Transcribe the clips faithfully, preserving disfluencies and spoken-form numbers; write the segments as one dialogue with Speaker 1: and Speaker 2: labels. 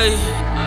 Speaker 1: Aye,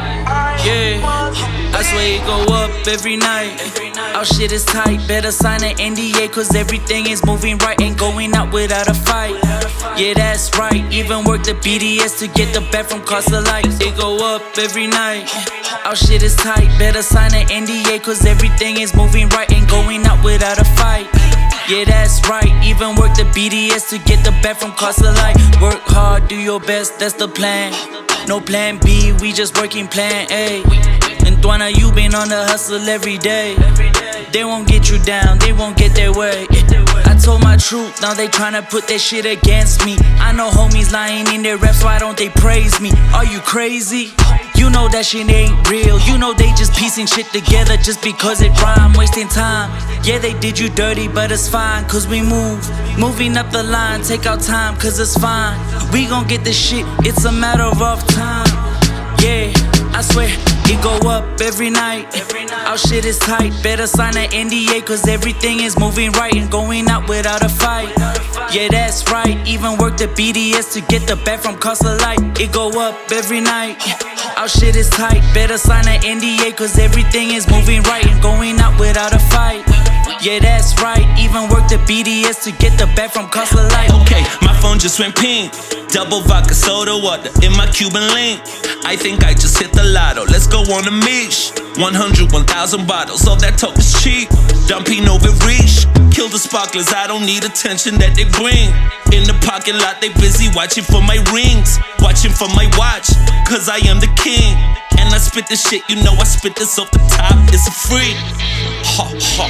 Speaker 1: yeah, I swear it go up every night. Our shit is tight, better sign an N D A, cause everything is moving right, ain't going out without a fight. Yeah, that's right, even work the B D S to get the back from cost of light. It go up every night. Our shit is tight, better sign an N D A, cause everything is moving right, ain't going out without a fight. Yeah, that's right, even work the B D S to get the back from cost of life. Work hard, do your best, that's the plan. No plan B, we just working plan A. And Dwana, you been on the hustle every day. They won't get you down, they won't get their way. I told my truth, now they tryna put that shit against me. I know homies lying in their raps, why don't they praise me? Are you crazy? You know that shit ain't real. You know they just piecing shit together just because it rhyme, wasting time. Yeah, they did you dirty, but it's fine, cause we move. Moving up the line, take our time, cause it's fine. We gon' get this shit, it's a matter of time. Yeah, I swear, it go up every night. Our shit is tight, better sign an N D A, cause everything is moving right and going out without a fight. Yeah, that's right, even work the B D S to get the back from cost of light. It go up every night. Our shit is tight, better sign an N D A, cause everything is moving right and going out without a fight. Yeah, that's right, even work the B D S to get the back from cost of life.
Speaker 2: Okay, my phone just went pink. Double vodka soda water in my Cuban link. I think I just hit the lotto, let's go on a mish. one hundred, one thousand bottles, all that talk is cheap. Dumping over reach, kill the sparklers, I don't need attention that they bring. In the parking lot, they busy watching for my rings. Watching for my watch, cause I am the king. And I spit this shit, you know I spit this off the top, it's a free. Ha ha.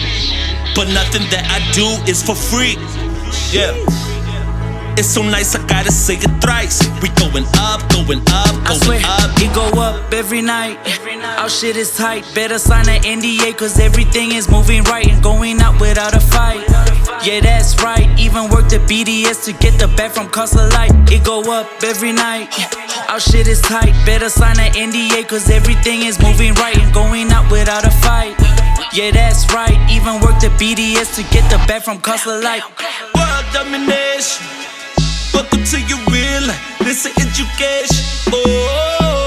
Speaker 2: But nothing that I do is for free. Yeah. It's so nice, I gotta say it thrice. We going up, going up, going
Speaker 1: I swear,
Speaker 2: up.
Speaker 1: it go up every night. Our shit is tight, better sign an N D A, cause everything is moving right and going out without a fight. Yeah, that's right, even work the B D S to get the back from cost of light. It go up every night. Our shit is tight, better sign an N D A, cause everything is moving right and going out without a fight. Yeah, that's right, even work the B D S to get the back from cost of life.
Speaker 2: World domination. Welcome to your real life, listen education. Oh.